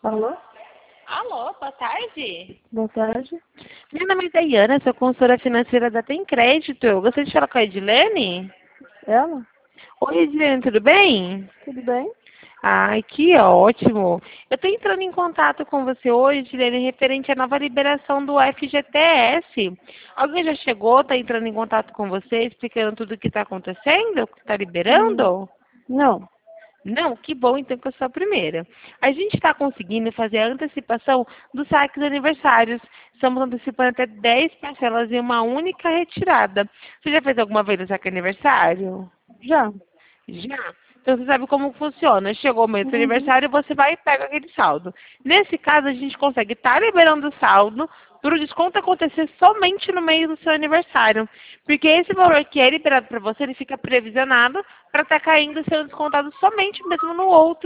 Alô? Alô, boa tarde. Boa tarde. Meu nome é Daiana, sou consultora financeira da Tem Crédito. Eu gostaria de falar com a Edilene. Ela? Oi, Edilene, tudo bem? Tudo bem? Ai, que ótimo. Eu estou entrando em contato com você hoje, Edilene, referente à nova liberação do FGTS. Alguém já chegou, está entrando em contato com você, explicando tudo o que está acontecendo, o que está liberando? Não. Não, que bom então que eu sou a primeira. A gente está conseguindo fazer a antecipação dos saques aniversários. Estamos antecipando até 10 parcelas em uma única retirada. Você já fez alguma vez o saque aniversário? Já. Já. Então você sabe como funciona. Chegou o mês do Uhum. aniversário, você vai e pega aquele saldo. Nesse caso, a gente consegue estar liberando o saldo para o desconto acontecer somente no mês do seu aniversário. Porque esse valor que é liberado para você, ele fica previsionado para estar caindo e sendo descontado somente mesmo no outro